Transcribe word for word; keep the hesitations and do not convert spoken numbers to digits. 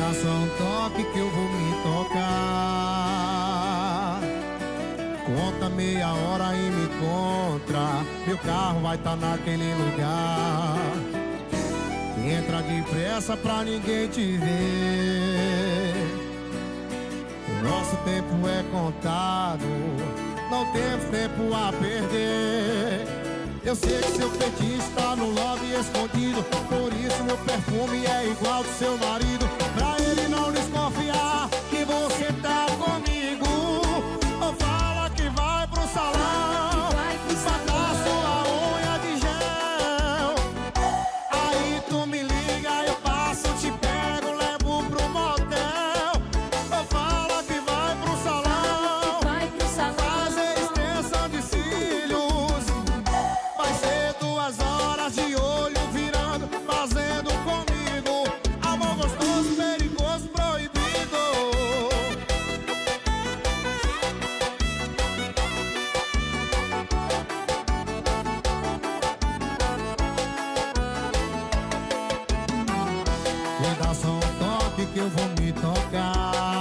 dá só um toque que eu vou me tocar. Conta meia hora e me encontra, meu carro vai tá naquele lugar. Entra depressa pra ninguém te ver. O nosso tempo é contado, não temos tempo a perder. Eu sei que seu fetiche tá no lobby escondido, por isso meu perfume é igual do seu marido. Pra ele não desconfiar que você tá comigo, ou fala que vai pro salão, botar sua unha de gel. Aí tu me liga, eu passo, te pego, levo pro motel. Ou fala que vai pro salão, fazer extensão de cílios. Vai ser duas horas de olho virando, fazendo comigo amor gostoso, perigoso, proibido. Me dá só um toque que eu vou me tocar.